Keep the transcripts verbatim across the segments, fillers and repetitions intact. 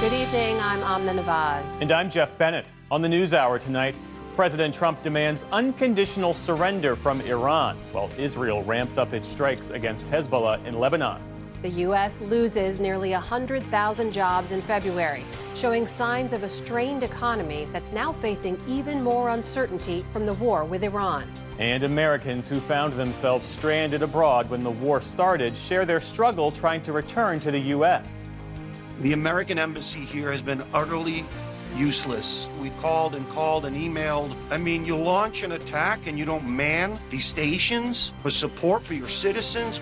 Good evening, I'm Amna Nawaz. And I'm Jeff Bennett. On the NewsHour tonight, President Trump demands unconditional surrender from Iran, while Israel ramps up its strikes against Hezbollah in Lebanon. The U S loses nearly one hundred thousand jobs in February, showing signs of a strained economy that's now facing even more uncertainty from the war with Iran. And Americans who found themselves stranded abroad when the war started share their struggle trying to return to the U S. The American embassy here has been utterly useless. We called and called and emailed. I mean, you launch an attack and you don't man these stations for support for your citizens.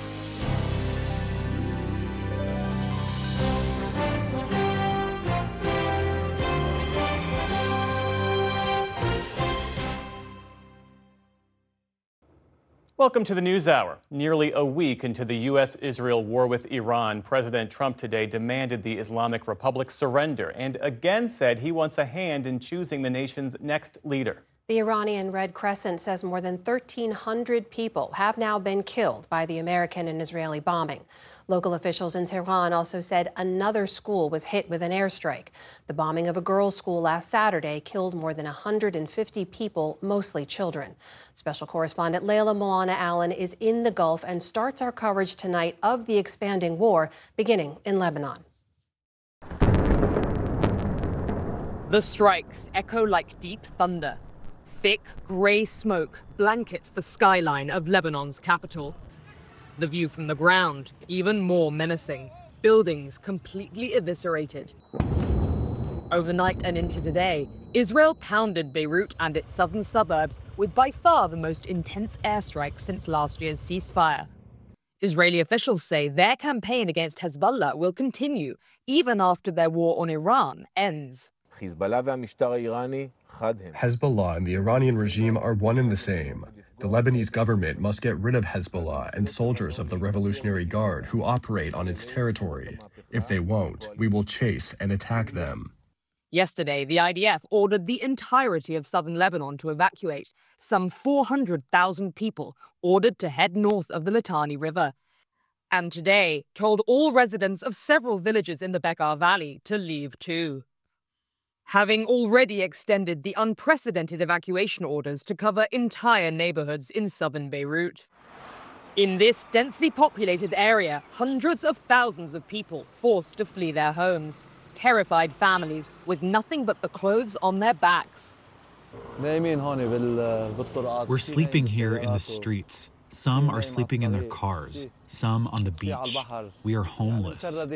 Welcome to the NewsHour. Nearly a week into the U S Israel war with Iran, President Trump today demanded the Islamic Republic surrender and again said he wants a hand in choosing the nation's next leader. The Iranian Red Crescent says more than thirteen hundred people have now been killed by the American and Israeli bombing. Local officials in Tehran also said another school was hit with an airstrike. The bombing of a girls' school last Saturday killed more than one hundred fifty people, mostly children. Special correspondent Layla Milana Allen is in the Gulf and starts our coverage tonight of the expanding war, beginning in Lebanon. The strikes echo like deep thunder. Thick, grey smoke blankets the skyline of Lebanon's capital. The view from the ground, even more menacing. Buildings completely eviscerated. Overnight and into today, Israel pounded Beirut and its southern suburbs with by far the most intense airstrikes since last year's ceasefire. Israeli officials say their campaign against Hezbollah will continue even after their war on Iran ends. Hezbollah and the Iranian regime are one and the same. The Lebanese government must get rid of Hezbollah and soldiers of the Revolutionary Guard who operate on its territory. If they won't, we will chase and attack them. Yesterday, the I D F ordered the entirety of southern Lebanon to evacuate. Some four hundred thousand people ordered to head north of the Litani River. And today, told all residents of several villages in the Bekaa Valley to leave too. Having already extended the unprecedented evacuation orders to cover entire neighborhoods in southern Beirut. In this densely populated area, hundreds of thousands of people forced to flee their homes, terrified families with nothing but the clothes on their backs. We're sleeping here in the streets. Some are sleeping in their cars, some on the beach. We are homeless.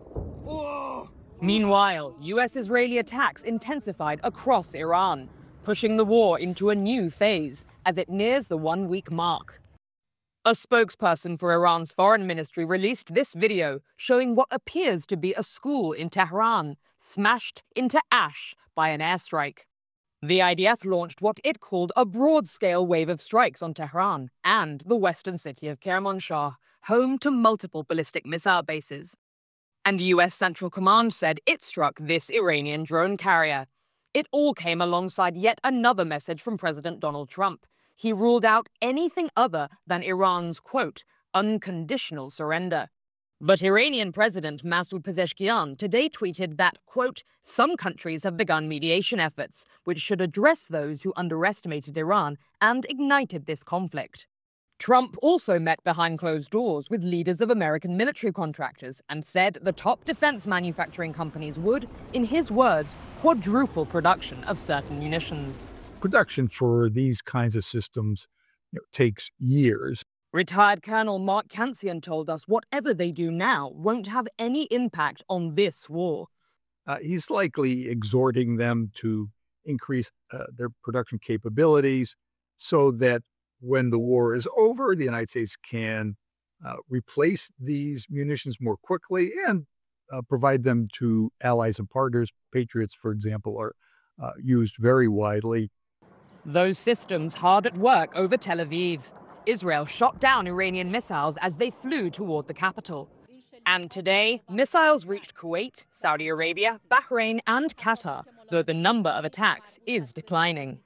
Meanwhile, U S-Israeli attacks intensified across Iran, pushing the war into a new phase as it nears the one-week mark. A spokesperson for Iran's foreign ministry released this video showing what appears to be a school in Tehran smashed into ash by an airstrike. The I D F launched what it called a broad-scale wave of strikes on Tehran and the western city of Kermanshah, home to multiple ballistic missile bases. And U S Central Command said it struck this Iranian drone carrier. It all came alongside yet another message from President Donald Trump. He ruled out anything other than Iran's, quote, unconditional surrender. But Iranian President Masoud Pezeshkian today tweeted that, quote, some countries have begun mediation efforts, which should address those who underestimated Iran and ignited this conflict. Trump also met behind closed doors with leaders of American military contractors and said the top defense manufacturing companies would, in his words, quadruple production of certain munitions. Production for these kinds of systems, you know, takes years. Retired Colonel Mark Kansian told us whatever they do now won't have any impact on this war. Uh, he's likely exhorting them to increase uh, their production capabilities so that when the war is over, the United States can uh, replace these munitions more quickly and uh, provide them to allies and partners. Patriots, for example, are uh, used very widely. Those systems hard at work over Tel Aviv. Israel shot down Iranian missiles as they flew toward the capital. And today, missiles reached Kuwait, Saudi Arabia, Bahrain, and Qatar, though the number of attacks is declining.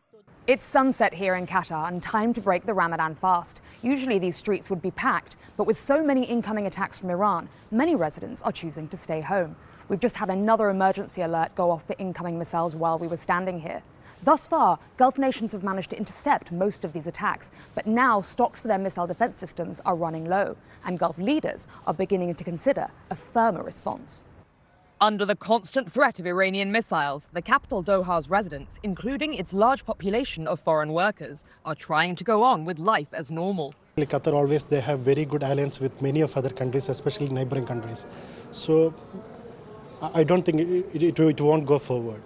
It's sunset here in Qatar and time to break the Ramadan fast. Usually these streets would be packed, but with so many incoming attacks from Iran, many residents are choosing to stay home. We've just had another emergency alert go off for incoming missiles while we were standing here. Thus far, Gulf nations have managed to intercept most of these attacks, but now stocks for their missile defense systems are running low, and Gulf leaders are beginning to consider a firmer response. Under the constant threat of Iranian missiles, the capital Doha's residents, including its large population of foreign workers, are trying to go on with life as normal. Qatar always, they have very good alliance with many of other countries, especially neighboring countries. So I don't think it, it, it won't go forward.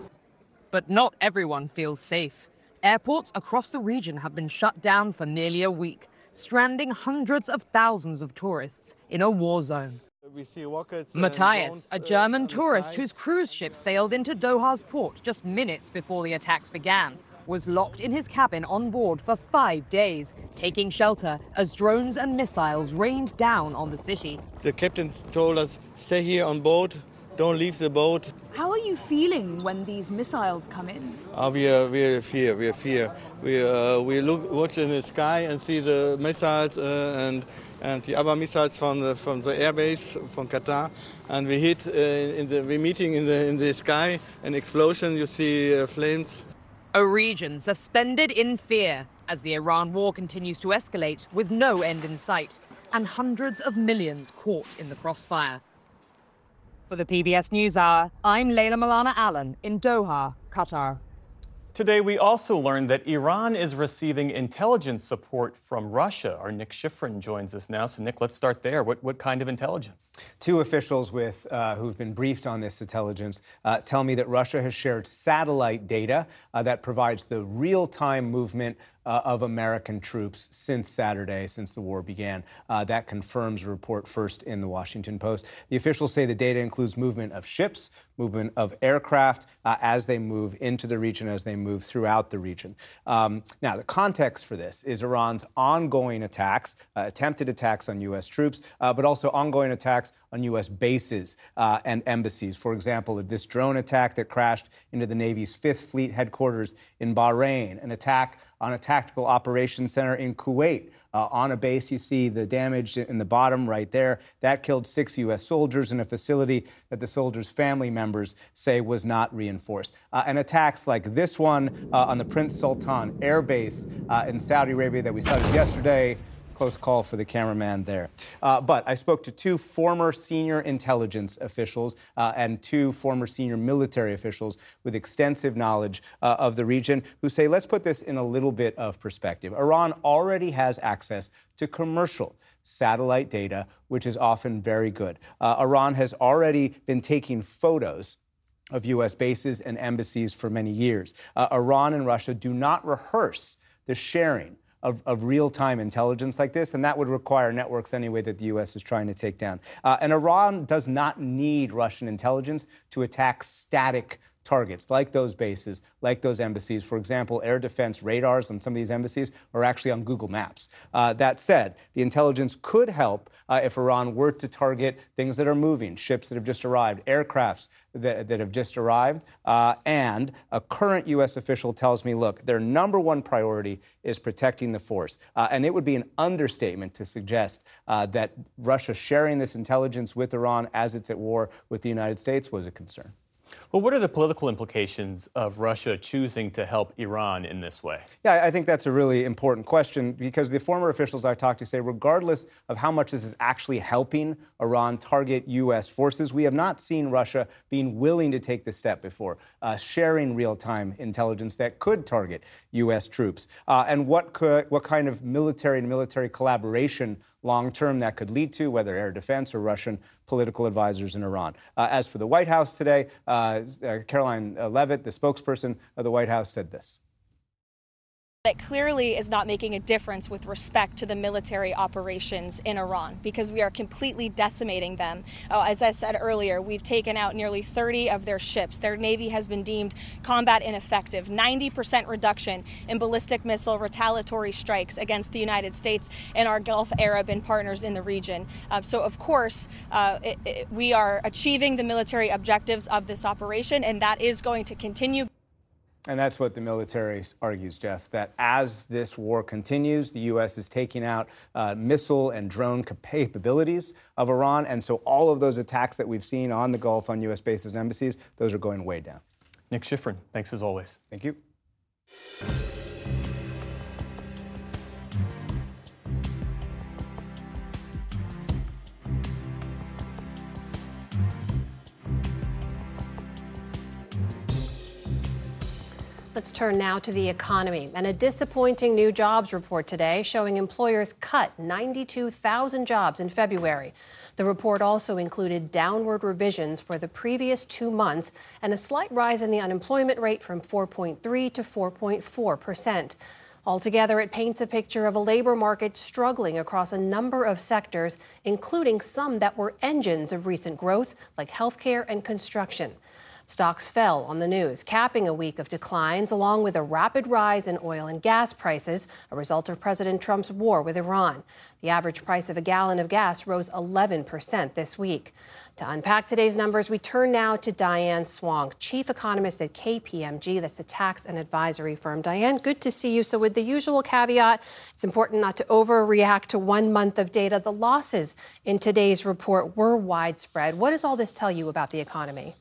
But not everyone feels safe. Airports across the region have been shut down for nearly a week, stranding hundreds of thousands of tourists in a war zone. We see rockets. Matthias, drones, a German uh, tourist whose cruise ship sailed into Doha's port just minutes before the attacks began, was locked in his cabin on board for five days, taking shelter as drones and missiles rained down on the city. The captain told us, stay here on board, don't leave the boat. How are you feeling when these missiles come in? Uh, we are we are fear, we are fear. We uh, we look watch in the sky and see the missiles uh, and and the other missiles from the from the airbase from Qatar, and we hit uh, in the we meeting in the in the sky, an explosion. You see uh, flames. A region suspended in fear as the Iran war continues to escalate with no end in sight, and hundreds of millions caught in the crossfire. For the P B S NewsHour, I'm Layla Milana Allen in Doha, Qatar. Today, we also learned that Iran is receiving intelligence support from Russia. Our Nick Schifrin joins us now. So, Nick, let's start there. What, what kind of intelligence? Two officials with uh, who've been briefed on this intelligence uh, tell me that Russia has shared satellite data uh, that provides the real-time movement Uh, of American troops since Saturday, since the war began. Uh, that confirms a report first in the Washington Post. The officials say the data includes movement of ships, movement of aircraft uh, as they move into the region, as they move throughout the region. Um, now, the context for this is Iran's ongoing attacks, uh, attempted attacks on U S troops, uh, but also ongoing attacks on U S bases uh, and embassies. For example, this drone attack that crashed into the Navy's Fifth Fleet headquarters in Bahrain, an attack on a tactical operations center in Kuwait. Uh, on a base, you see the damage in the bottom right there. That killed six U S soldiers in a facility that the soldiers' family members say was not reinforced. Uh, and attacks like this one uh, on the Prince Sultan Air Base uh, in Saudi Arabia that we saw just yesterday. Close call for the cameraman there. Uh, but I spoke to two former senior intelligence officials uh, and two former senior military officials with extensive knowledge uh, of the region who say, let's put this in a little bit of perspective. Iran already has access to commercial satellite data, which is often very good. Uh, Iran has already been taking photos of U S bases and embassies for many years. Uh, Iran and Russia do not rehearse the sharing Of, of real-time intelligence like this, and that would require networks anyway that the U S is trying to take down. Uh, and Iran does not need Russian intelligence to attack static targets like those bases, like those embassies. For example, air defense radars on some of these embassies are actually on Google Maps. Uh, that said, the intelligence could help uh, if Iran were to target things that are moving, ships that have just arrived, aircrafts that, that have just arrived. Uh, and a current U S official tells me, look, their number one priority is protecting the force. Uh, and it would be an understatement to suggest uh, that Russia sharing this intelligence with Iran as it's at war with the United States was a concern. Well, what are the political implications of Russia choosing to help Iran in this way? Yeah, I think that's a really important question because the former officials I talked to say regardless of how much this is actually helping Iran target U S forces, we have not seen Russia being willing to take this step before, uh, sharing real-time intelligence that could target U S troops. Uh, and what could, what kind of military and military collaboration long-term that could lead to, whether air defense or Russian political advisors in Iran. Uh, as for the White House today, uh, uh, Caroline Leavitt, the spokesperson of the White House, said this. It clearly is not making a difference with respect to the military operations in Iran because we are completely decimating them. Uh, as I said earlier, we've taken out nearly thirty of their ships. Their Navy has been deemed combat ineffective. ninety percent reduction in ballistic missile retaliatory strikes against the United States and our Gulf Arab and partners in the region. Uh, so, of course, uh, it, it, we are achieving the military objectives of this operation, and that is going to continue. And that's what the military argues, Jeff, that as this war continues, the U S is taking out uh, missile and drone capabilities of Iran. And so all of those attacks that we've seen on the Gulf, on U S bases and embassies, those are going way down. Nick Schifrin, thanks as always. Thank you. Let's turn now to the economy and a disappointing new jobs report today showing employers cut ninety-two thousand jobs in February. The report also included downward revisions for the previous two months and a slight rise in the unemployment rate from four point three to four point four percent. Altogether, it paints a picture of a labor market struggling across a number of sectors, including some that were engines of recent growth, like healthcare and construction. Stocks fell on the news, capping a week of declines, along with a rapid rise in oil and gas prices, a result of President Trump's war with Iran. The average price of a gallon of gas rose eleven percent this week. To unpack today's numbers, we turn now to Diane Swong, chief economist at K P M G. That's a tax and advisory firm. Diane, good to see you. So with the usual caveat, it's important not to overreact to one month of data. The losses in today's report were widespread. What does all this tell you about the economy?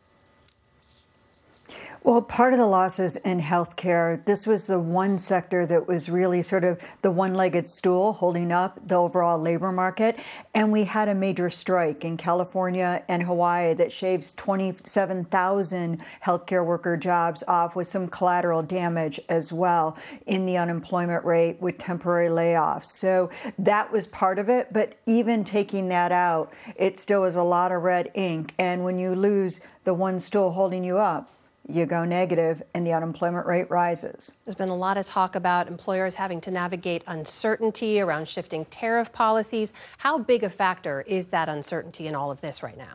Well, part of the losses in healthcare, this was the one sector that was really sort of the one-legged stool holding up the overall labor market. And we had a major strike in California and Hawaii that shaves twenty-seven thousand healthcare worker jobs off, with some collateral damage as well in the unemployment rate with temporary layoffs. So that was part of it. But even taking that out, it still was a lot of red ink. And when you lose the one stool holding you up, you go negative and the unemployment rate rises. There's been a lot of talk about employers having to navigate uncertainty around shifting tariff policies. How big a factor is that uncertainty in all of this right now?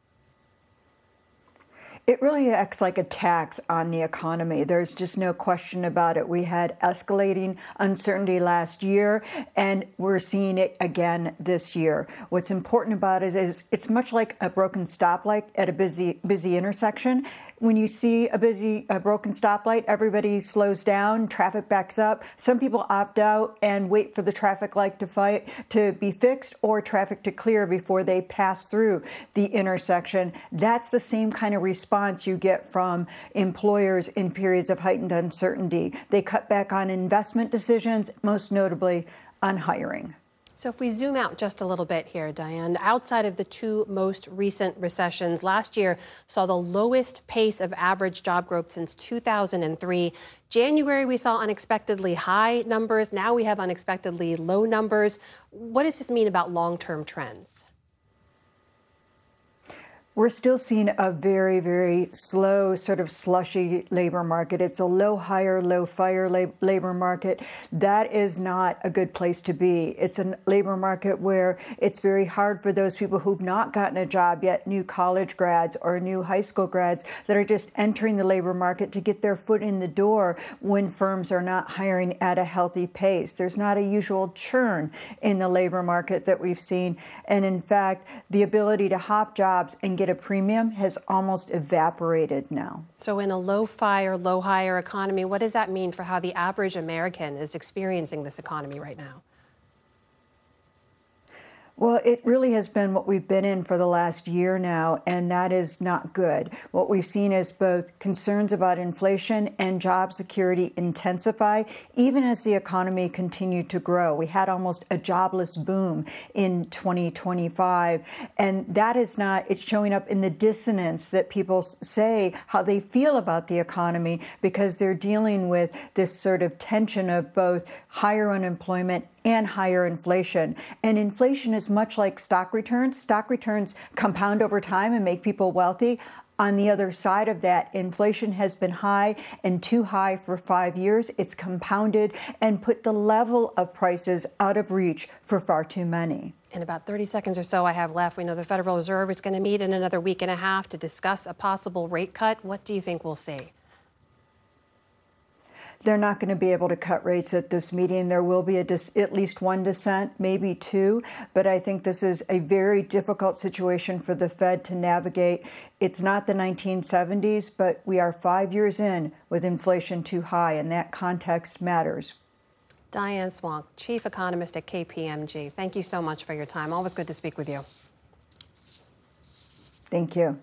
It really acts like a tax on the economy. There's just no question about it. We had escalating uncertainty last year, and we're seeing it again this year. What's important about it is it's much like a broken stoplight at a busy, busy intersection. When you see a busy, a broken stoplight, everybody slows down, traffic backs up. Some people opt out and wait for the traffic light to fight to be fixed or traffic to clear before they pass through the intersection. That's the same kind of response you get from employers in periods of heightened uncertainty. They cut back on investment decisions, most notably on hiring. So if we zoom out just a little bit here, Diane, outside of the two most recent recessions, last year saw the lowest pace of average job growth since two thousand three. January, we saw unexpectedly high numbers. Now we have unexpectedly low numbers. What does this mean about long-term trends? We're still seeing a very, very slow, sort of slushy labor market. It's a low hire, low fire lab- labor market. That is not a good place to be. It's a labor market where it's very hard for those people who've not gotten a job yet, new college grads or new high school grads that are just entering the labor market to get their foot in the door when firms are not hiring at a healthy pace. There's not a usual churn in the labor market that we've seen. And in fact, the ability to hop jobs and get a premium has almost evaporated now. So in a low fire, low hire economy, what does that mean for how the average American is experiencing this economy right now? Well, it really has been what we've been in for the last year now, and that is not good. What we've seen is both concerns about inflation and job security intensify, even as the economy continued to grow. We had almost a jobless boom in twenty twenty-five, and that is not, it's showing up in the dissonance that people say how they feel about the economy, because they're dealing with this sort of tension of both higher unemployment and higher inflation. And inflation is much like stock returns. Stock returns compound over time and make people wealthy. On the other side of that, inflation has been high and too high for five years. It's compounded and put the level of prices out of reach for far too many. In about thirty seconds or so I have left, we know the Federal Reserve is going to meet in another week and a half to discuss a possible rate cut. What do you think we'll see? they're not going to be able to cut rates at this meeting. There will be a dis- at least one dissent, maybe two, but I think this is a very difficult situation for the Fed to navigate. It's not the nineteen seventies, but we are five years in with inflation too high, and that context matters. Diane Swonk, Chief Economist at K P M G. Thank you so much for your time. Always good to speak with you. Thank you.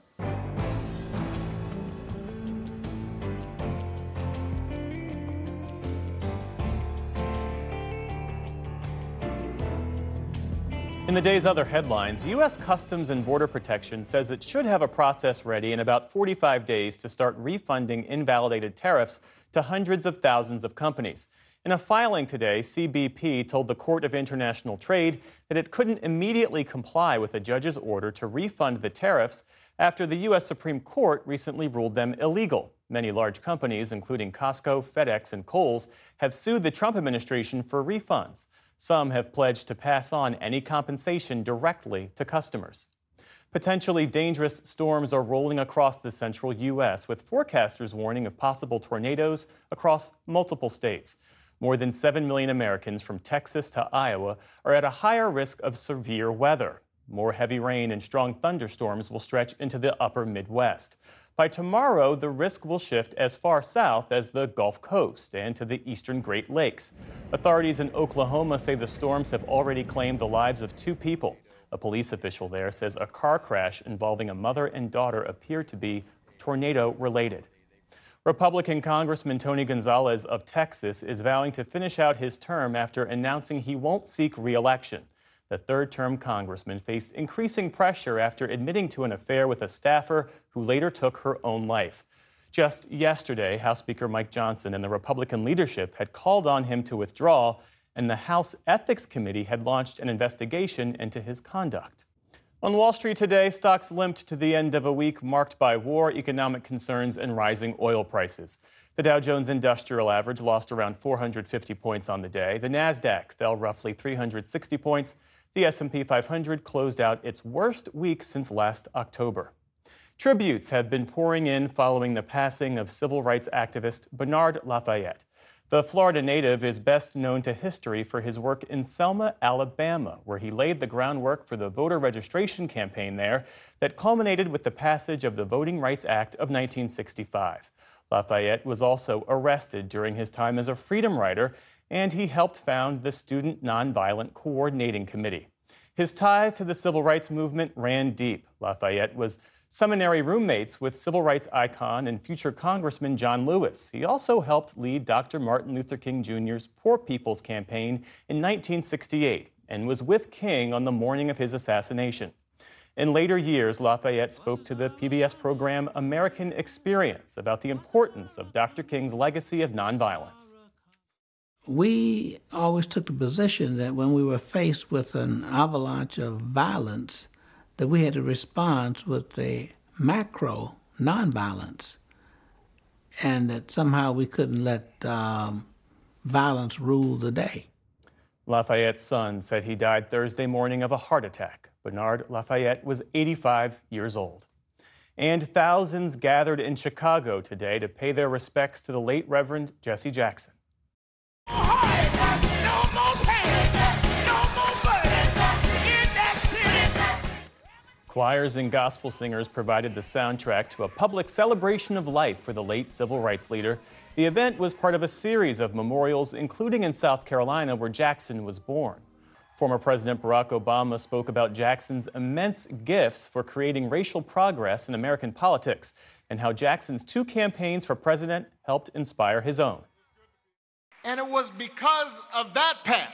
In the day's other headlines, U S Customs and Border Protection says it should have a process ready in about forty-five days to start refunding invalidated tariffs to hundreds of thousands of companies. In a filing today, C B P told the Court of International Trade that it couldn't immediately comply with a judge's order to refund the tariffs after the U S Supreme Court recently ruled them illegal. Many large companies, including Costco, FedEx, and Kohl's, have sued the Trump administration for refunds. Some have pledged to pass on any compensation directly to customers. Potentially dangerous storms are rolling across the central U S, with forecasters warning of possible tornadoes across multiple states. More than seven million Americans from Texas to Iowa are at a higher risk of severe weather. More heavy rain and strong thunderstorms will stretch into the upper Midwest. By tomorrow, the risk will shift as far south as the Gulf Coast and to the eastern Great Lakes. Authorities in Oklahoma say the storms have already claimed the lives of two people. A police official there says a car crash involving a mother and daughter appeared to be tornado-related. Republican Congressman Tony Gonzalez of Texas is vowing to finish out his term after announcing he won't seek re-election. The third-term congressman faced increasing pressure after admitting to an affair with a staffer who later took her own life. Just yesterday, House Speaker Mike Johnson and the Republican leadership had called on him to withdraw, and the House Ethics Committee had launched an investigation into his conduct. On Wall Street today, stocks limped to the end of a week marked by war, economic concerns, and rising oil prices. The Dow Jones Industrial Average lost around four hundred fifty points on the day. The Nasdaq fell roughly three hundred sixty points. The S and P five hundred closed out its worst week since last October. Tributes have been pouring in following the passing of civil rights activist Bernard Lafayette. The Florida native is best known to history for his work in Selma, Alabama, where he laid the groundwork for the voter registration campaign there that culminated with the passage of the Voting Rights Act of nineteen sixty-five. Lafayette was also arrested during his time as a freedom rider, and he helped found the Student Nonviolent Coordinating Committee. His ties to the civil rights movement ran deep. Lafayette was seminary roommates with civil rights icon and future Congressman John Lewis. He also helped lead Doctor Martin Luther King Junior's Poor People's Campaign in nineteen sixty-eight and was with King on the morning of his assassination. In later years, Lafayette spoke to the P B S program American Experience about the importance of Doctor King's legacy of nonviolence. We always took the position that when we were faced with an avalanche of violence, that we had to respond with a macro nonviolence, and that somehow we couldn't let um, violence rule the day. Lafayette's son said he died Thursday morning of a heart attack. Bernard Lafayette was eighty-five years old. And thousands gathered in Chicago today to pay their respects to the late Reverend Jesse Jackson. Choirs and gospel singers provided the soundtrack to a public celebration of life for the late civil rights leader. The event was part of a series of memorials, including in South Carolina, where Jackson was born. Former President Barack Obama spoke about Jackson's immense gifts for creating racial progress in American politics and how Jackson's two campaigns for president helped inspire his own. And it was because of that path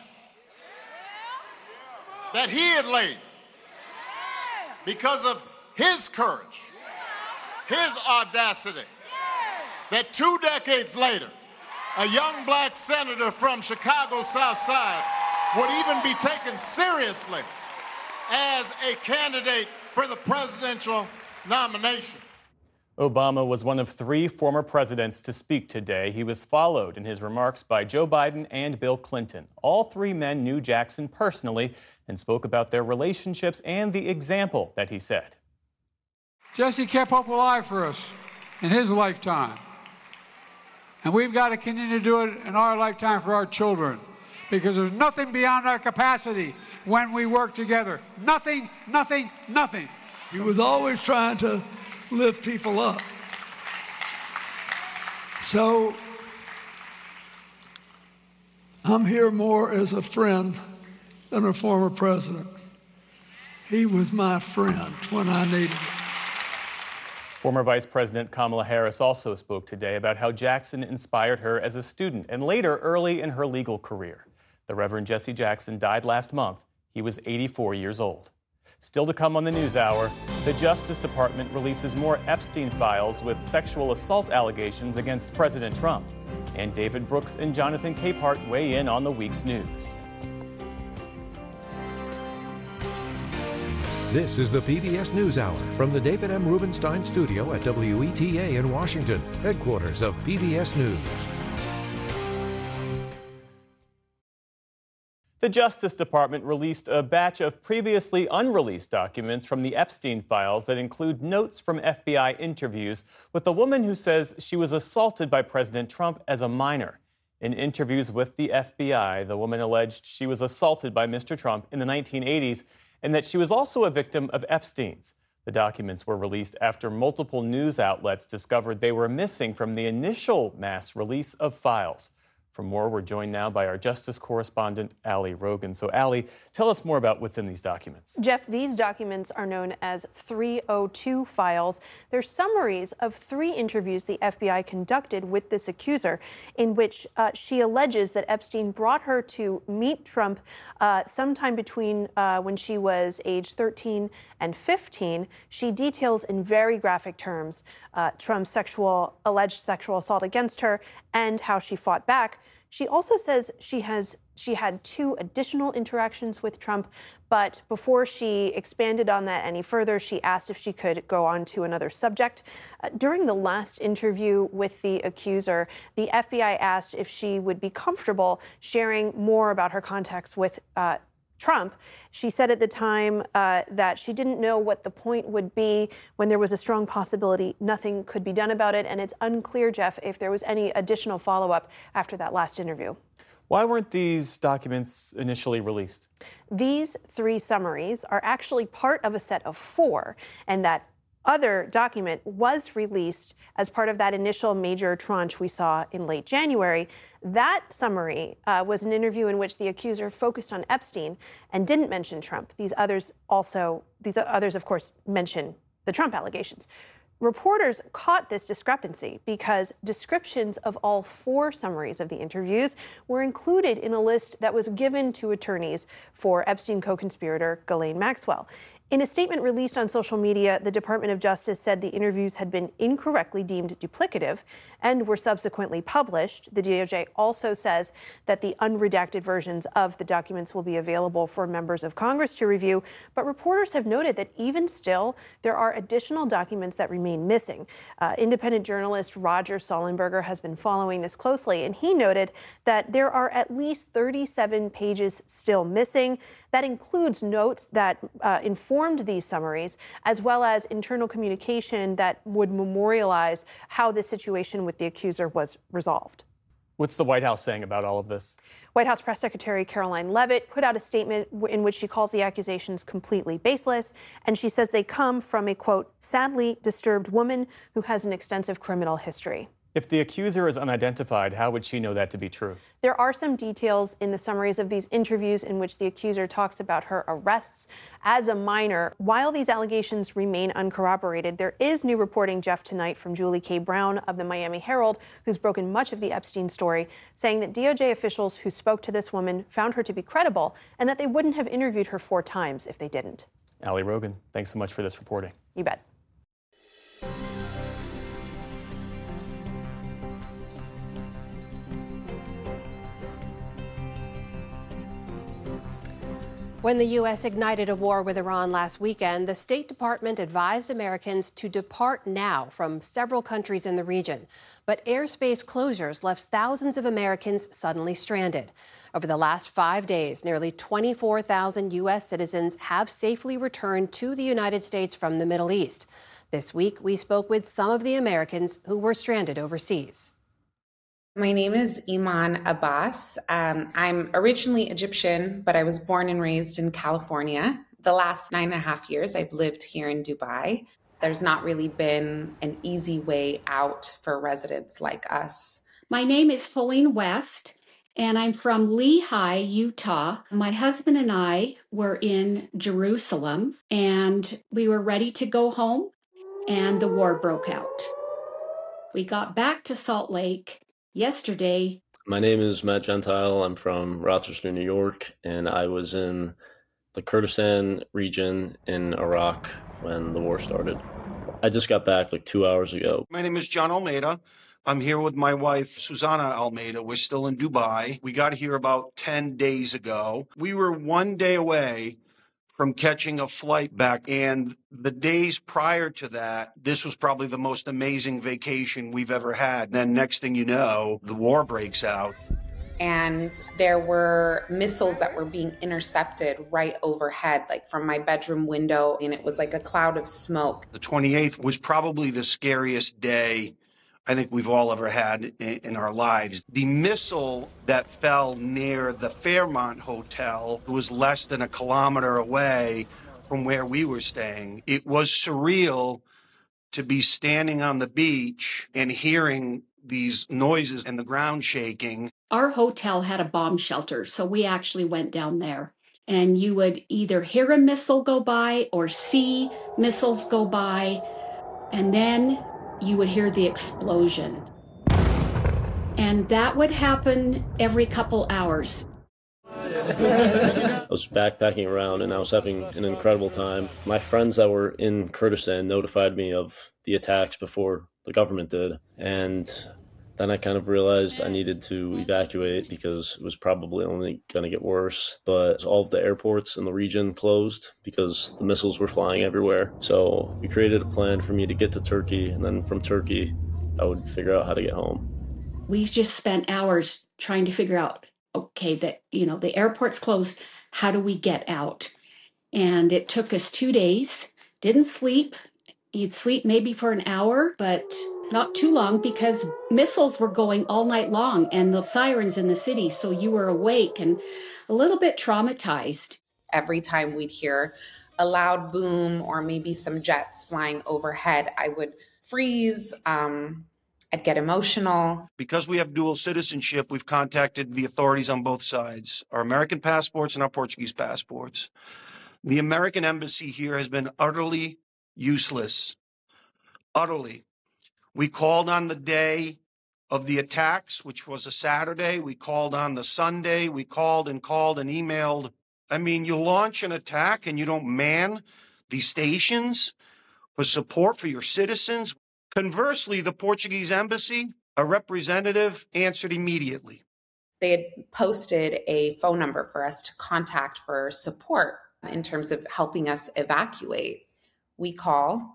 that he had laid, because of his courage, his audacity, that two decades later, a young black senator from Chicago's South Side would even be taken seriously as a candidate for the presidential nomination. Obama was one of three former presidents to speak today. He was followed in his remarks by Joe Biden and Bill Clinton. All three men knew Jackson personally and spoke about their relationships and the example that he set. Jesse kept hope alive for us in his lifetime. And we've got to continue to do it in our lifetime for our children, because there's nothing beyond our capacity when we work together. Nothing, nothing, nothing. He was always trying to lift people up. So I'm here more as a friend than a former president. He was my friend when I needed it. Former Vice President Kamala Harris also spoke today about how Jackson inspired her as a student and later early in her legal career. The Reverend Jesse Jackson died last month. He was eighty-four years old. Still to come on the NewsHour, the Justice Department releases more Epstein files with sexual assault allegations against President Trump. And David Brooks and Jonathan Capehart weigh in on the week's news. This is the P B S NewsHour from the David M. Rubenstein Studio at W E T A in Washington, headquarters of P B S News. The Justice Department released a batch of previously unreleased documents from the Epstein files that include notes from F B I interviews with a woman who says she was assaulted by President Trump as a minor. In interviews with the F B I, the woman alleged she was assaulted by Mister Trump in the nineteen eighties and that she was also a victim of Epstein's. The documents were released after multiple news outlets discovered they were missing from the initial mass release of files. For more, we're joined now by our Justice correspondent, Ali Rogan. So, Ali, tell us more about what's in these documents. Jeff, these documents are known as three oh two files. They're summaries of three interviews the F B I conducted with this accuser, in which uh, she alleges that Epstein brought her to meet Trump uh, sometime between uh, when she was age thirteen and fifteen. She details in very graphic terms uh, Trump's sexual, alleged sexual assault against her and how she fought back. She also says she has she had two additional interactions with Trump, but before she expanded on that any further, she asked if she could go on to another subject. Uh, during the last interview with the accuser, the F B I asked if she would be comfortable sharing more about her contacts with uh, Trump. She said at the time uh, that she didn't know what the point would be when there was a strong possibility nothing could be done about it. And it's unclear, Jeff, if there was any additional follow-up after that last interview. Why weren't these documents initially released? These three summaries are actually part of a set of four, and that other document was released as part of that initial major tranche we saw in late January. That summary uh, was an interview in which the accuser focused on Epstein and didn't mention Trump. These others also, these others, of course, mention the Trump allegations. Reporters caught this discrepancy because descriptions of all four summaries of the interviews were included in a list that was given to attorneys for Epstein co-conspirator Ghislaine Maxwell. In a statement released on social media, the Department of Justice said the interviews had been incorrectly deemed duplicative and were subsequently published. The D O J also says that the unredacted versions of the documents will be available for members of Congress to review. But reporters have noted that even still, there are additional documents that remain missing. Uh, independent journalist Roger Sollenberger has been following this closely, and he noted that there are at least thirty-seven pages still missing. That includes notes that uh, inform these summaries, as well as internal communication that would memorialize how this situation with the accuser was resolved. What's the White House saying about all of this? White House Press Secretary Caroline Leavitt put out a statement in which she calls the accusations completely baseless, and she says they come from a, quote, sadly disturbed woman who has an extensive criminal history. If the accuser is unidentified, how would she know that to be true? There are some details in the summaries of these interviews in which the accuser talks about her arrests as a minor. While these allegations remain uncorroborated, there is new reporting, Jeff, tonight from Julie K. Brown of the Miami Herald, who's broken much of the Epstein story, saying that D O J officials who spoke to this woman found her to be credible and that they wouldn't have interviewed her four times if they didn't. Ali Rogan, thanks so much for this reporting. You bet. When the U S ignited a war with Iran last weekend, the State Department advised Americans to depart now from several countries in the region. But airspace closures left thousands of Americans suddenly stranded. Over the last five days, nearly twenty-four thousand U S citizens have safely returned to the United States from the Middle East. This week, we spoke with some of the Americans who were stranded overseas. My name is Iman Abbas. Um, I'm originally Egyptian, but I was born and raised in California. The last nine and a half years, I've lived here in Dubai. There's not really been an easy way out for residents like us. My name is Pauline West, and I'm from Lehi, Utah. My husband and I were in Jerusalem, and we were ready to go home, and the war broke out. We got back to Salt Lake yesterday. My name is Matt Gentile. I'm from Rochester, New York, and I was in the Kurdistan region in Iraq when the war started. I just got back like two hours ago. My name is John Almeida. I'm here with my wife, Susanna Almeida. We're still in Dubai. We got here about ten days ago. We were one day away from catching a flight back. And the days prior to that, this was probably the most amazing vacation we've ever had. Then next thing you know, the war breaks out. And there were missiles that were being intercepted right overhead, like from my bedroom window, and it was like a cloud of smoke. The twenty-eighth was probably the scariest day I think we've all ever had in, in our lives. The missile that fell near the Fairmont Hotel was less than a kilometer away from where we were staying. It was surreal to be standing on the beach and hearing these noises and the ground shaking. Our hotel had a bomb shelter, so we actually went down there. And you would either hear a missile go by or see missiles go by, and then you would hear the explosion. And that would happen every couple hours. I was backpacking around and I was having an incredible time. My friends that were in Kurdistan notified me of the attacks before the government did. And then I kind of realized I needed to evacuate because it was probably only going to get worse. But all of the airports in the region closed because the missiles were flying everywhere. So we created a plan for me to get to Turkey, and then from Turkey, I would figure out how to get home. We just spent hours trying to figure out, okay, that, you know, the airport's closed. How do we get out? And it took us two days. Didn't sleep. You'd sleep maybe for an hour, but not too long because missiles were going all night long and the sirens in the city. So you were awake and a little bit traumatized. Every time we'd hear a loud boom or maybe some jets flying overhead, I would freeze. Um, I'd get emotional. Because we have dual citizenship, we've contacted the authorities on both sides, our American passports and our Portuguese passports. The American embassy here has been utterly useless, utterly. We called on the day of the attacks, which was a Saturday. We called on the Sunday. We called and called and emailed. I mean, you launch an attack and you don't man these stations for support for your citizens. Conversely, the Portuguese embassy, a representative answered immediately. They had posted a phone number for us to contact for support in terms of helping us evacuate. We call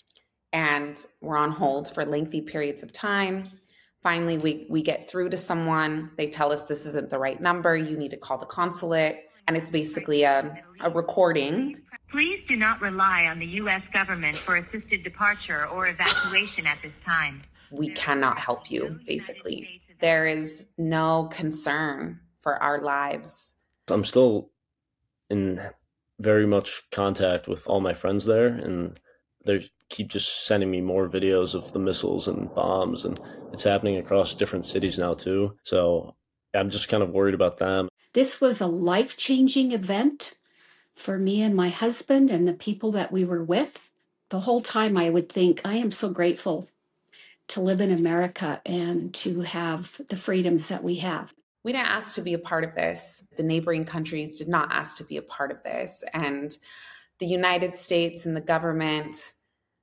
and we're on hold for lengthy periods of time. Finally, we, we get through to someone. They tell us this isn't the right number. You need to call the consulate. And it's basically a, a recording. Please do not rely on the U S government for assisted departure or evacuation at this time. We cannot help you, basically. There is no concern for our lives. I'm still in very much contact with all my friends there, and they keep just sending me more videos of the missiles and bombs, and it's happening across different cities now too. So I'm just kind of worried about them. This was a life-changing event for me and my husband and the people that we were with. The whole time I would think, I am so grateful to live in America and to have the freedoms that we have. We didn't ask to be a part of this. The neighboring countries did not ask to be a part of this. And the United States and the government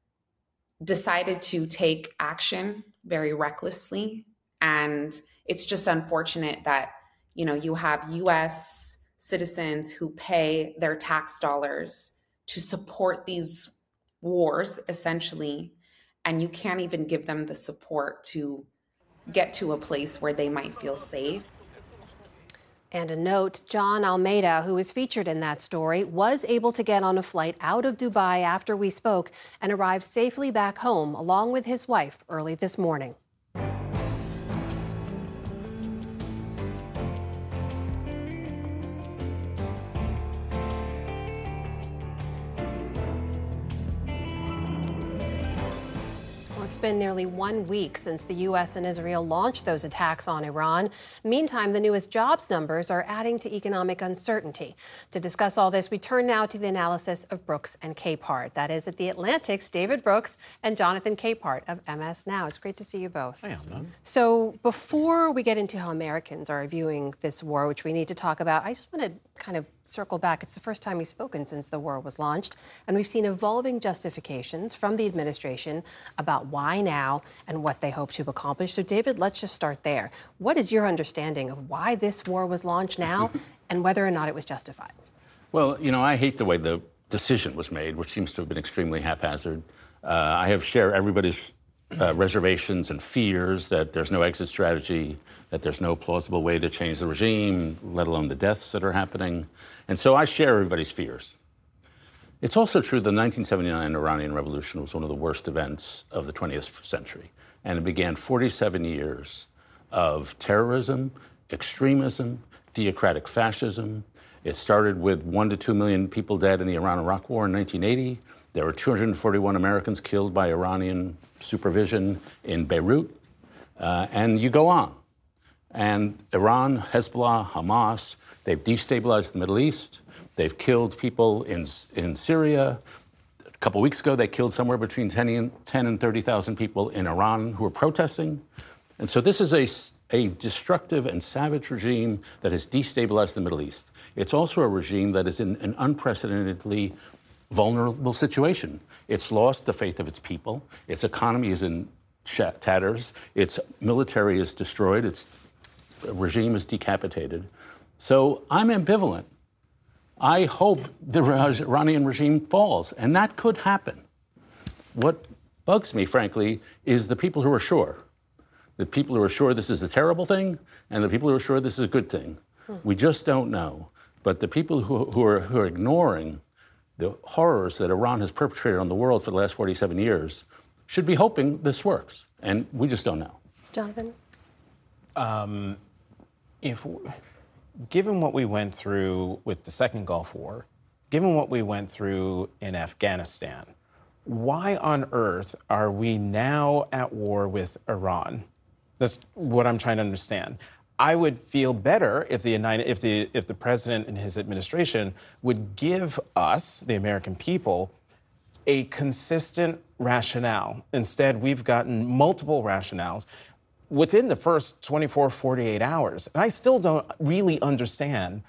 decided to take action very recklessly. And it's just unfortunate that, you know, you have U S citizens who pay their tax dollars to support these wars, essentially, and you can't even give them the support to get to a place where they might feel safe. And a note, John Almeida, who was featured in that story, was able to get on a flight out of Dubai after we spoke and arrived safely back home along with his wife early this morning. It's been nearly one week since the U S and Israel launched those attacks on Iran. Meantime, the newest jobs numbers are adding to economic uncertainty. To discuss all this, we turn now to the analysis of Brooks and Capehart. That is at The Atlantic's David Brooks and Jonathan Capehart of M S Now. It's great to see you both. Hi, Anna. So before we get into how Americans are viewing this war, which we need to talk about, I just want to kind of circle back. It's the first time we've spoken since the war was launched, and we've seen evolving justifications from the administration about why now and what they hope to accomplish. So, David, let's just start there. What is your understanding of why this war was launched now and whether or not it was justified? Well, you know, I hate the way the decision was made, which seems to have been extremely haphazard. Uh, I have shared everybody's uh, reservations and fears that there's no exit strategy, that there's no plausible way to change the regime, let alone the deaths that are happening. And so I share everybody's fears. It's also true the nineteen seventy-nine Iranian Revolution was one of the worst events of the twentieth century. And it began forty-seven years of terrorism, extremism, theocratic fascism. It started with one to two million people dead in the Iran-Iraq War in nineteen eighty. There were two hundred forty-one Americans killed by Iranian supervision in Beirut. Uh, and you go on. And Iran, Hezbollah, Hamas, they've destabilized the Middle East. They've killed people in in Syria. A couple weeks ago, they killed somewhere between ten and thirty thousand people in Iran who were protesting. And so this is a, a destructive and savage regime that has destabilized the Middle East. It's also a regime that is in an unprecedentedly vulnerable situation. It's lost the faith of its people. Its economy is in tatters. Its military is destroyed. Its regime is decapitated. So I'm ambivalent. I hope the Iranian regime falls, and that could happen. What bugs me, frankly, is the people who are sure. The people who are sure this is a terrible thing, and the people who are sure this is a good thing. Hmm. We just don't know. But the people who, who, are, who are ignoring the horrors that Iran has perpetrated on the world for the last forty-seven years should be hoping this works, and we just don't know. Jonathan? Um, if, given what we went through with the second Gulf War, given what we went through in Afghanistan, why on earth are we now at war with Iran? That's what I'm trying to understand. I would feel better if the United, if the if the president and his administration would give us, the American people, a consistent rationale. Instead, we've gotten multiple rationales within the first twenty-four, forty-eight hours. And I still don't really understand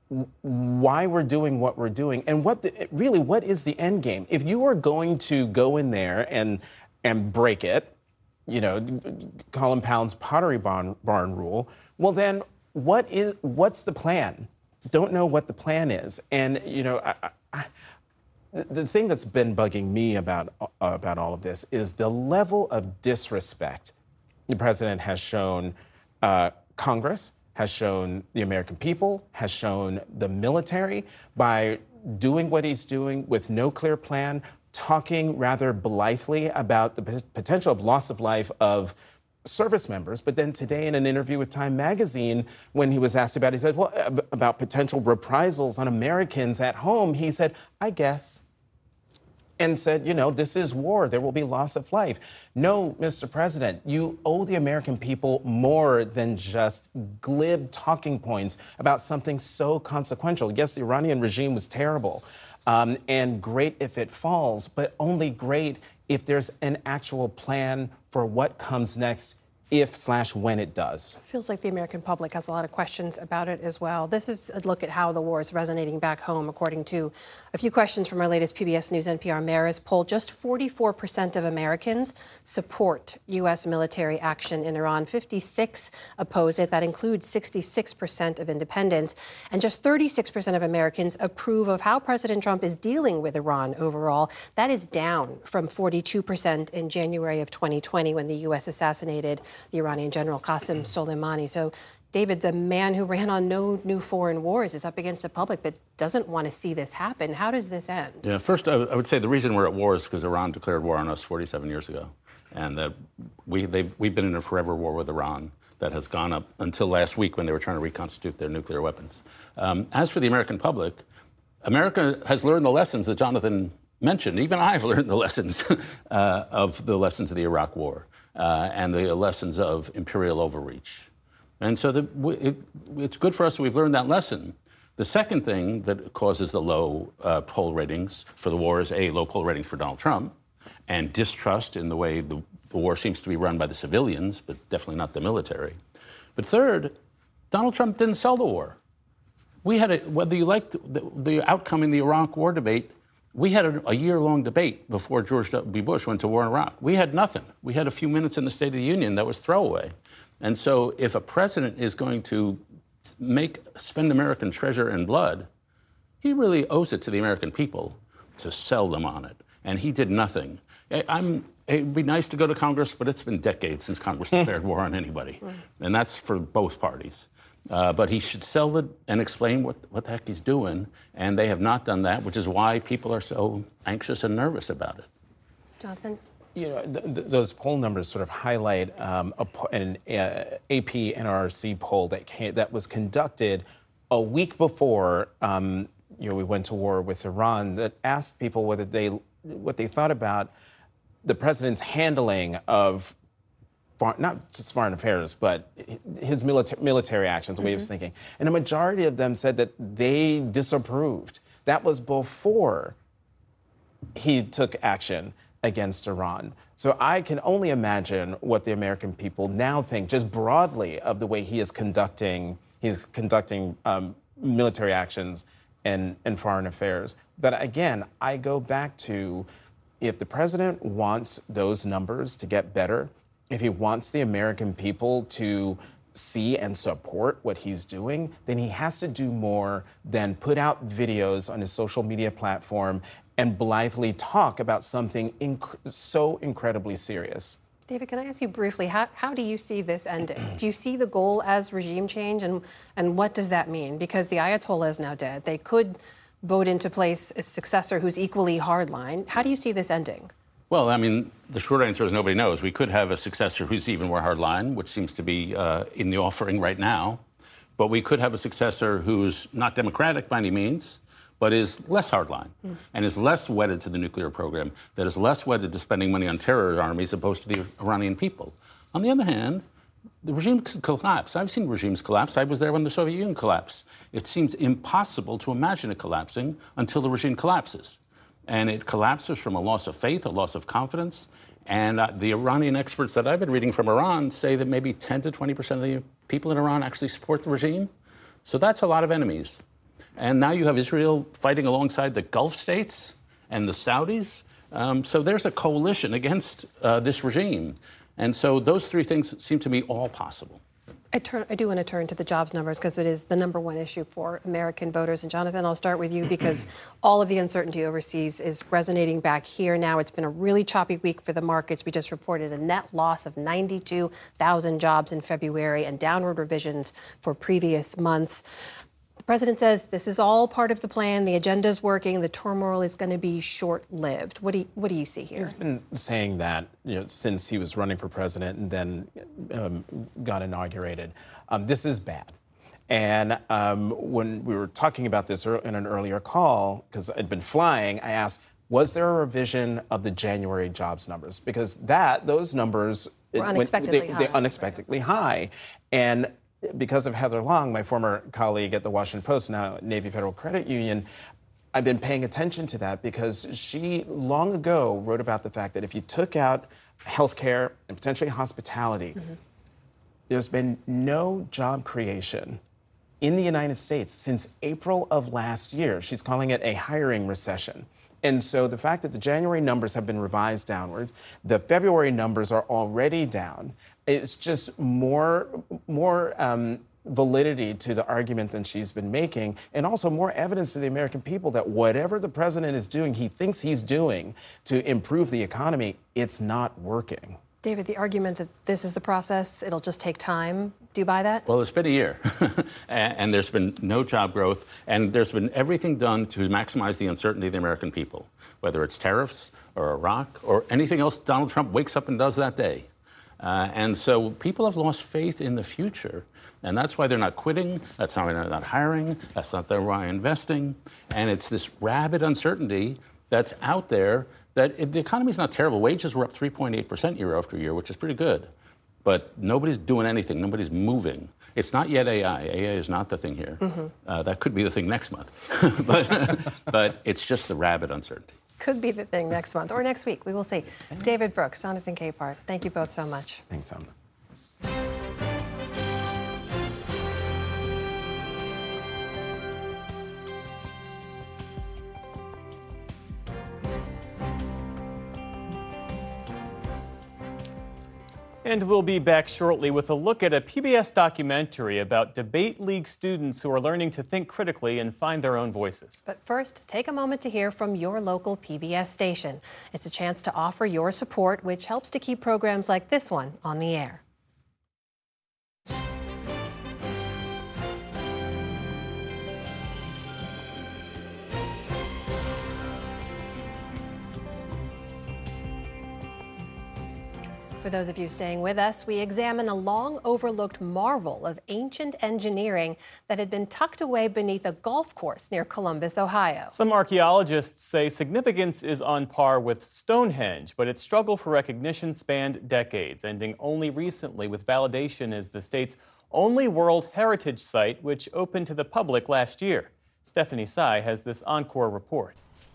why we're doing what we're doing and what the, really what is the end game. If you are going to go in there and and break it, you know, Colin Pound's Pottery Barn, barn rule, well then what is what's the plan? Don't know what the plan is. And you know, I, I, the thing that's been bugging me about uh, about all of this is the level of disrespect the president has shown uh, Congress, has shown the American people, has shown the military by doing what he's doing with no clear plan, talking rather blithely about the p- potential of loss of life of service members. But then today in an interview with Time Magazine, when he was asked about it, he said, well, about potential reprisals on Americans at home, he said, I guess. And said, you know, this is war. There will be loss of life. No, Mister President, you owe the American people more than just glib talking points about something so consequential. Yes, the Iranian regime was terrible um, and great if it falls, but only great if there's an actual plan for what comes next, if slash when it does. Feels like the American public has a lot of questions about it as well. This is a look at how the war is resonating back home, according to a few questions from our latest P B S News N P R Marist poll. Just forty-four percent of Americans support U S military action in Iran. fifty-six oppose it. That includes sixty-six percent of independents. And just thirty-six percent of Americans approve of how President Trump is dealing with Iran overall. That is down from forty-two percent in January of twenty twenty when the U S assassinated the Iranian general Qasem Soleimani. So, David, the man who ran on no new foreign wars is up against a public that doesn't want to see this happen. How does this end? Yeah, first, I, w- I would say the reason we're at war is because Iran declared war on us forty-seven years ago. And that we, we've been in a forever war with Iran that has gone up until last week when they were trying to reconstitute their nuclear weapons. Um, as for the American public, America has learned the lessons that Jonathan mentioned, even I've learned the lessons uh, of the lessons of the Iraq War uh, and the lessons of imperial overreach. And so the, it, it's good for us that we've learned that lesson. The second thing that causes the low uh, poll ratings for the war is, A, low poll ratings for Donald Trump and distrust in the way the, the war seems to be run by the civilians, but definitely not the military. But third, Donald Trump didn't sell the war. We had, a, whether you liked the, the outcome in the Iraq war debate, we had a, a year-long debate before George W. Bush went to war in Iraq. We had nothing. We had a few minutes in the State of the Union that was throwaway. And so if a president is going to make spend American treasure and blood, he really owes it to the American people to sell them on it. And he did nothing. I'm, it'd be nice to go to Congress, but it's been decades since Congress declared war on anybody. And that's for both parties. Uh, but he should sell it and explain what, what the heck he's doing. And they have not done that, which is why people are so anxious and nervous about it. Jonathan? You know, th- th- those poll numbers sort of highlight um, a, an uh, A P N R C poll that came, that was conducted a week before um, you know we went to war with Iran, that asked people whether they what they thought about the president's handling of far, not just foreign affairs, but his milita- military actions, the way mm-hmm. he was thinking. And a majority of them said that they disapproved. That was before he took action against Iran. So I can only imagine what the American people now think, just broadly, of the way he is conducting he's conducting um, military actions and, and foreign affairs. But again, I go back to, if the president wants those numbers to get better, if he wants the American people to see and support what he's doing, then he has to do more than put out videos on his social media platform and blithely talk about something inc- so incredibly serious. David, can I ask you briefly, how, how do you see this ending? Do you see the goal as regime change, and, and what does that mean? Because the Ayatollah is now dead. They could vote into place a successor who's equally hardline. How do you see this ending? Well, I mean, the short answer is nobody knows. We could have a successor who's even more hardline, which seems to be uh, in the offering right now. But we could have a successor who's not democratic by any means, but is less hardline mm. and is less wedded to the nuclear program, that is less wedded to spending money on terror armies opposed to the Iranian people. On the other hand, the regime could collapse. I've seen regimes collapse. I was there when the Soviet Union collapsed. It seems impossible to imagine it collapsing until the regime collapses. And it collapses from a loss of faith, a loss of confidence. And uh, the Iranian experts that I've been reading from Iran say that maybe ten to twenty percent of the people in Iran actually support the regime. So that's a lot of enemies. And now you have Israel fighting alongside the Gulf states and the Saudis. Um, so there's a coalition against uh, this regime. And so those three things seem to me all possible. I, turn, I do want to turn to the jobs numbers because it is the number one issue for American voters. And Jonathan, I'll start with you because all of the uncertainty overseas is resonating back here now. It's been a really choppy week for the markets. We just reported a net loss of ninety-two thousand jobs in February and downward revisions for previous months. The president says this is all part of the plan. The agenda's working. The turmoil is going to be short-lived. What do you, what do you see here? He's been saying that you know, since he was running for president and then um, got inaugurated. Um, this is bad. And um, when we were talking about this in an earlier call, because I'd been flying, I asked, was there a revision of the January jobs numbers? Because that those numbers were unexpectedly they, high. They're unexpectedly high. And because of Heather Long, my former colleague at the Washington Post, now Navy Federal Credit Union, I've been paying attention to that because she long ago wrote about the fact that if you took out healthcare and potentially hospitality, mm-hmm. there's been no job creation in the United States since April of last year. She's calling it a hiring recession. And so the fact that the January numbers have been revised downward, the February numbers are already down, it's just more, more um, validity to the argument than she's been making, and also more evidence to the American people that whatever the president is doing, he thinks he's doing to improve the economy, it's not working. David, the argument that this is the process, it'll just take time, do you buy that? Well, it's been a year, and there's been no job growth, and there's been everything done to maximize the uncertainty of the American people, whether it's tariffs or Iraq or anything else Donald Trump wakes up and does that day. Uh, and so people have lost faith in the future, and that's why they're not quitting, that's why they're not hiring, that's not why they're investing, and it's this rabid uncertainty that's out there that it, the economy is not terrible. Wages were up three point eight percent year after year, which is pretty good. But nobody's doing anything. Nobody's moving. It's not yet A I. A I is not the thing here. Mm-hmm. Uh, that could be the thing next month. but, but it's just the rabid uncertainty. Could be the thing next month or next week. We will see. David Brooks, Jonathan Capehart, thank you both so much. Thanks, Sandra. And we'll be back shortly with a look at a P B S documentary about debate league students who are learning to think critically and find their own voices. But first, take a moment to hear from your local P B S station. It's a chance to offer your support, which helps to keep programs like this one on the air. For those of you staying with us, we examine a long overlooked marvel of ancient engineering that had been tucked away beneath a golf course near Columbus, Ohio. Some archaeologists say significance is on par with Stonehenge, but its struggle for recognition spanned decades, ending only recently with validation as the state's only World Heritage Site, which opened to the public last year. Stephanie Tsai has this encore report.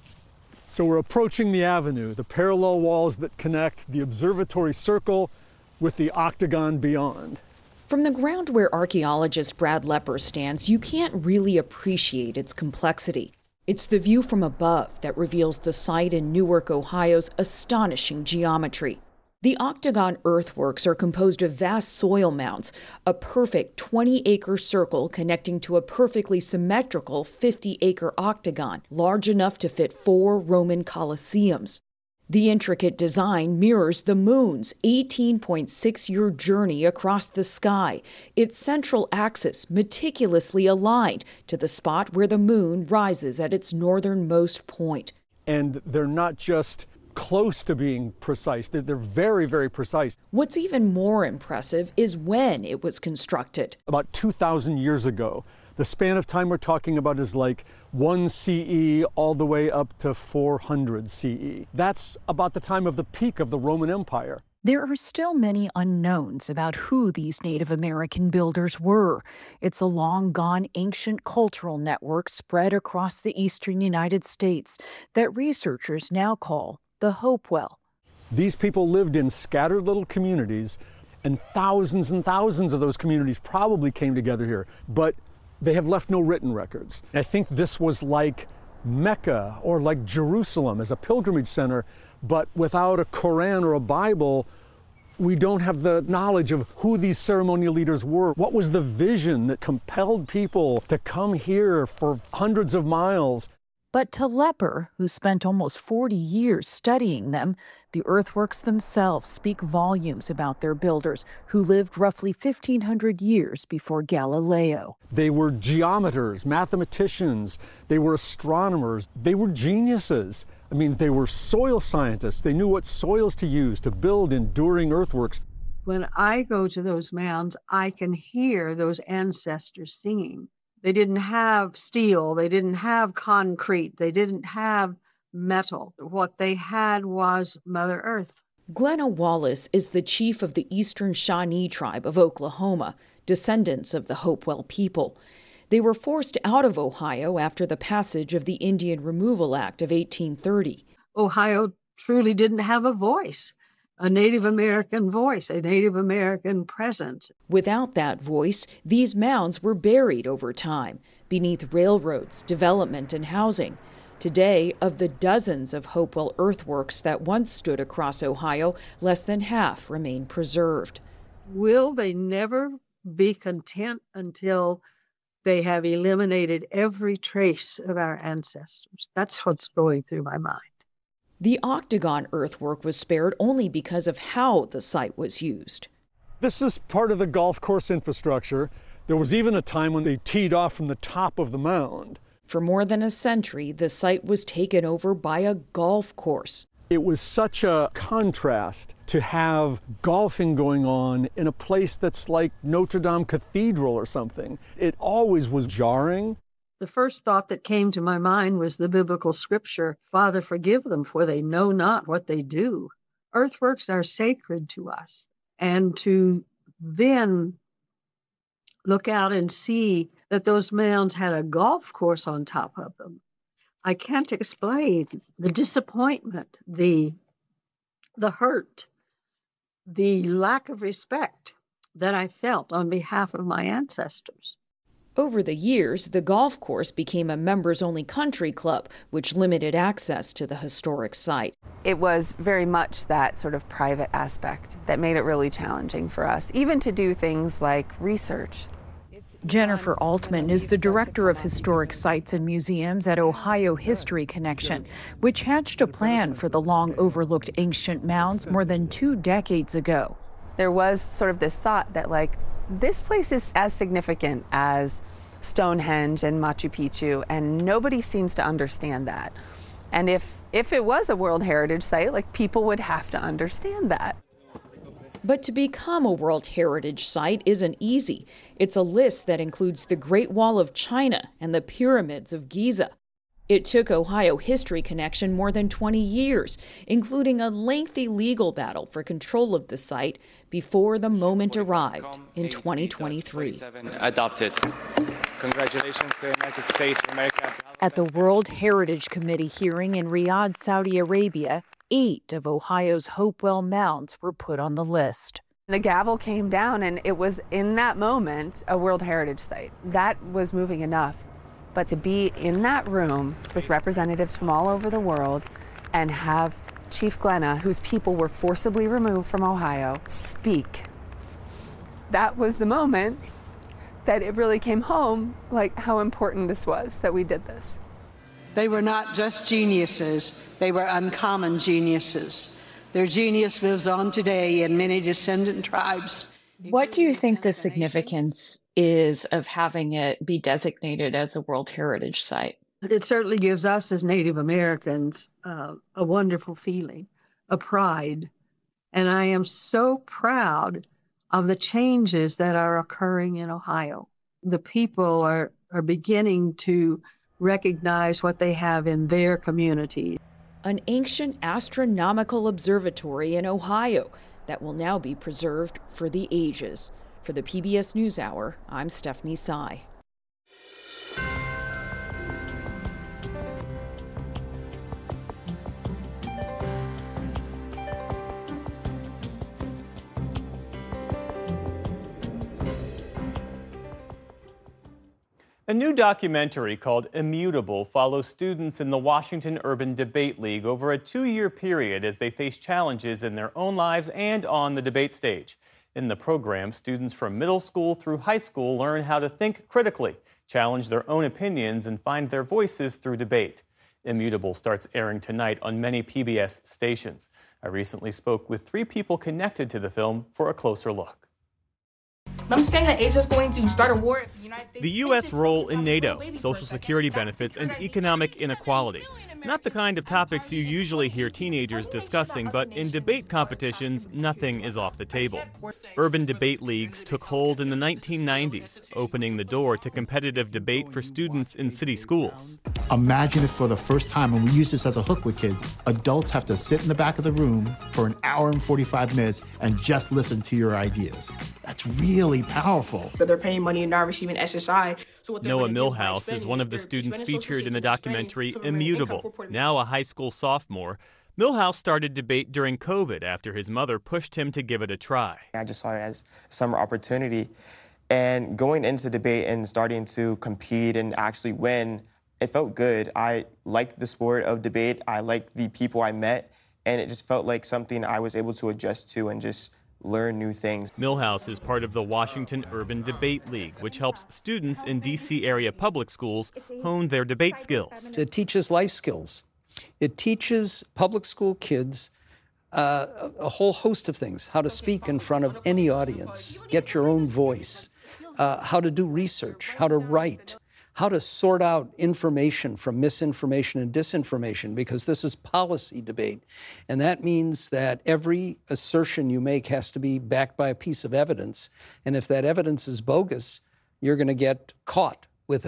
So we're approaching the avenue, the parallel walls that connect the observatory circle with the octagon beyond. From the ground where archaeologist Brad Lepper stands, you can't really appreciate its complexity. It's the view from above that reveals the site in Newark, Ohio's astonishing geometry. The octagon earthworks are composed of vast soil mounds, a perfect twenty-acre circle connecting to a perfectly symmetrical fifty-acre octagon, large enough to fit four Roman colosseums. The intricate design mirrors the moon's eighteen point six year journey across the sky, its central axis meticulously aligned to the spot where the moon rises at its northernmost point. And they're not just close to being precise. They're, they're very, very precise. What's even more impressive is when it was constructed. About two thousand years ago. The span of time we're talking about is like one C E all the way up to four hundred C E. That's about the time of the peak of the Roman Empire. There are still many unknowns about who these Native American builders were. It's a long-gone ancient cultural network spread across the eastern United States that researchers now call the Hopewell. These people lived in scattered little communities, and thousands and thousands of those communities probably came together here, but they have left no written records. I think this was like Mecca or like Jerusalem as a pilgrimage center, but without a Quran or a Bible, we don't have the knowledge of who these ceremonial leaders were. What was the vision that compelled people to come here for hundreds of miles? But to Lepper, who spent almost forty years studying them, the earthworks themselves speak volumes about their builders, who lived roughly fifteen hundred years before Galileo. They were geometers, mathematicians, they were astronomers, they were geniuses. I mean, they were soil scientists. They knew what soils to use to build enduring earthworks. When I go to those mounds, I can hear those ancestors singing. They didn't have steel, they didn't have concrete, they didn't have metal. What they had was Mother Earth. Glenna Wallace is the chief of the Eastern Shawnee tribe of Oklahoma, descendants of the Hopewell people. They were forced out of Ohio after the passage of the Indian Removal Act of eighteen thirty. Ohio truly didn't have a voice. A Native American voice, a Native American presence. Without that voice, these mounds were buried over time, beneath railroads, development, and housing. Today, of the dozens of Hopewell earthworks that once stood across Ohio, less than half remain preserved. Will they never be content until they have eliminated every trace of our ancestors? That's what's going through my mind. The octagon earthwork was spared only because of how the site was used. This is part of the golf course infrastructure. There was even a time when they teed off from the top of the mound. For more than a century, the site was taken over by a golf course. It was such a contrast to have golfing going on in a place that's like Notre Dame Cathedral or something. It always was jarring. The first thought that came to my mind was the biblical scripture, Father, forgive them, for they know not what they do. Earthworks are sacred to us. And to then look out and see that those mounds had a golf course on top of them, I can't explain the disappointment, the, the hurt, the lack of respect that I felt on behalf of my ancestors. Over the years, the golf course became a members-only country club, which limited access to the historic site. It was very much that sort of private aspect that made it really challenging for us, even to do things like research. Jennifer Altman is the director of historic sites and museums at Ohio History Connection, which hatched a plan for the long-overlooked ancient mounds more than two decades ago. There was sort of this thought that, like, this place is as significant as Stonehenge and Machu Picchu, and nobody seems to understand that. And if, if it was a World Heritage Site, like, people would have to understand that. But to become a World Heritage Site isn't easy. It's a list that includes the Great Wall of China and the pyramids of Giza. It took Ohio History Connection more than twenty years, including a lengthy legal battle for control of the site before the moment arrived in twenty twenty-three. Adopted. Congratulations to the United States of America. At the World Heritage Committee hearing in Riyadh, Saudi Arabia, eight of Ohio's Hopewell Mounds were put on the list. The gavel came down, and it was in that moment a World Heritage Site. That was moving enough. But to be in that room with representatives from all over the world and have Chief Glenna, whose people were forcibly removed from Ohio, speak, that was the moment that it really came home, like, how important this was that we did this. They were not just geniuses, they were uncommon geniuses. Their genius lives on today in many descendant tribes. What do you think the significance is of having it be designated as a World Heritage Site? It certainly gives us as Native Americans uh, a wonderful feeling, a pride. And I am so proud of the changes that are occurring in Ohio. The people are, are beginning to recognize what they have in their community. An ancient astronomical observatory in Ohio that will now be preserved for the ages. For the P B S NewsHour, I'm Stephanie Sy. A new documentary called Immutable follows students in the Washington Urban Debate League over a two-year period as they face challenges in their own lives and on the debate stage. In the program, students from middle school through high school learn how to think critically, challenge their own opinions, and find their voices through debate. Immutable starts airing tonight on many P B S stations. I recently spoke with three people connected to the film for a closer look. I'm saying that Asia's going to start a war if the United States... The U S role in NATO, Social Security benefits, and economic inequality. Not the kind of topics you usually hear teenagers discussing, but in debate competitions, nothing is off the table. Urban debate leagues took hold in the nineteen nineties, opening the door to competitive debate for students in city schools. Imagine if for the first time, and we use this as a hook with kids, adults have to sit in the back of the room for an hour and forty-five minutes and just listen to your ideas. That's really powerful. They're paying money and not receiving S S I. So Noah Millhouse is one of the students featured in the documentary Immutable, now a high school sophomore. Millhouse started debate during COVID after his mother pushed him to give it a try. I just saw it as a summer opportunity. And going into debate and starting to compete and actually win, it felt good. I liked the sport of debate. I liked the people I met. And it just felt like something I was able to adjust to and just learn new things. Millhouse is part of the Washington Urban Debate League, which helps students in D C area public schools hone their debate skills. It teaches life skills. It teaches public school kids uh, a whole host of things, how to speak in front of any audience, get your own voice, uh, how to do research, how to write, how to sort out information from misinformation and disinformation, because this is policy debate. And that means that every assertion you make has to be backed by a piece of evidence. And if that evidence is bogus, you're going to get caught with it.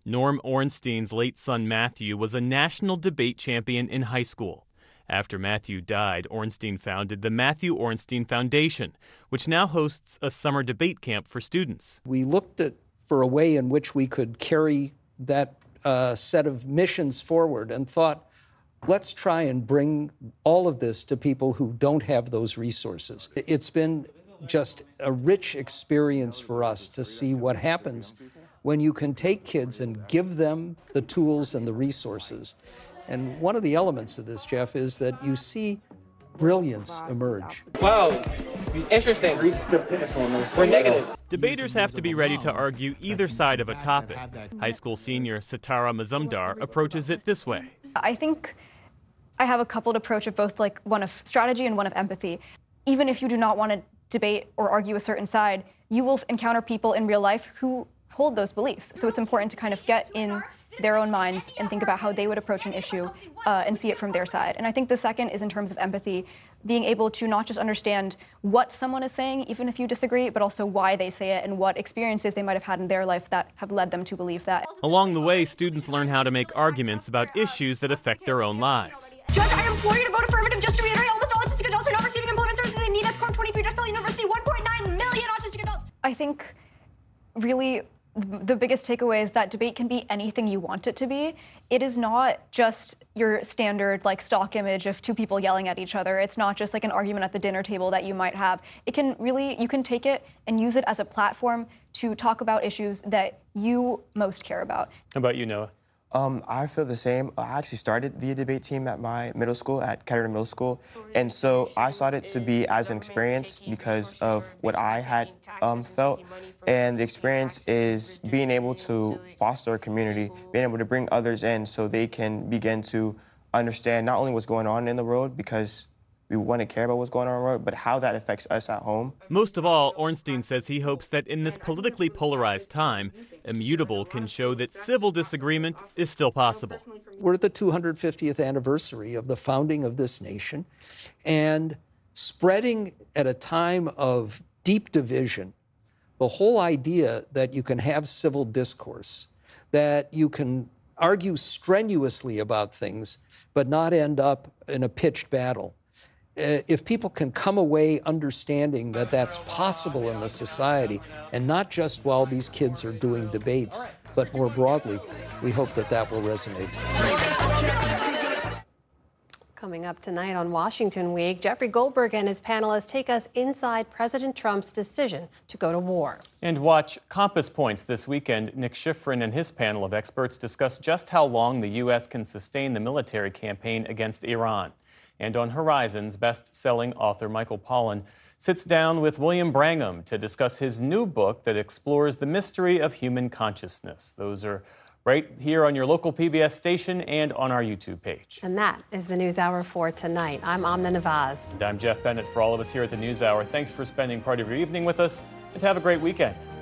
Norm Ornstein's late son Matthew was a national debate champion in high school. After Matthew died, Ornstein founded the Matthew Ornstein Foundation, which now hosts a summer debate camp for students. We looked at for a way in which we could carry that uh, set of missions forward and thought, let's try and bring all of this to people who don't have those resources. It's been just a rich experience for us to see what happens when you can take kids and give them the tools and the resources. And one of the elements of this, Jeff, is that you see brilliance emerge. Wow, interesting. Reached the pinnacle. We're negative. Debaters have to be ready to argue either side of a topic. High school senior Sitara Mazumdar approaches it this way. I think I have a coupled approach of both, like one of strategy and one of empathy. Even if you do not want to debate or argue a certain side, you will encounter people in real life who hold those beliefs. So it's important to kind of get in their own minds and think about how they would approach an issue uh, and see it from their side. And I think the second is in terms of empathy, being able to not just understand what someone is saying, even if you disagree, but also why they say it and what experiences they might have had in their life that have led them to believe that. Along the way, students learn how to make arguments about issues that affect their own lives. Judge, I implore you to vote affirmative just to reiterate almost all autistic adults are not receiving employment services they need. That's Corp twenty-three, Drexel University, one point nine million autistic adults. I think really the biggest takeaway is that debate can be anything you want it to be. It is not just your standard like stock image of two people yelling at each other. It's not just like an argument at the dinner table that you might have. It can really, you can take it and use it as a platform to talk about issues that you most care about. How about you, Noah? Um, I feel the same. I actually started the debate team at my middle school, at Kettering Middle School. And so I sought it to be as an experience because of what I had um, felt. And the experience is being able to foster a community, being able to bring others in so they can begin to understand not only what's going on in the world, because we want to care about what's going on in the world, but how that affects us at home. Most of all, Ornstein says he hopes that in this politically polarized time, Immutable can show that civil disagreement is still possible. We're at the two hundred fiftieth anniversary of the founding of this nation, and spreading at a time of deep division, the whole idea that you can have civil discourse, that you can argue strenuously about things, but not end up in a pitched battle. If people can come away understanding that that's possible in the society, and not just while these kids are doing debates, but more broadly, we hope that that will resonate. Coming up tonight on Washington Week, Jeffrey Goldberg and his panelists take us inside President Trump's decision to go to war. And watch Compass Points this weekend. Nick Schifrin and his panel of experts discuss just how long the U S can sustain the military campaign against Iran. And on Horizons, best-selling author Michael Pollan sits down with William Brangham to discuss his new book that explores the mystery of human consciousness. Those are right here on your local P B S station and on our YouTube page. And that is the NewsHour for tonight. I'm Amna Nawaz. And I'm Jeff Bennett. For all of us here at the NewsHour, thanks for spending part of your evening with us, and have a great weekend.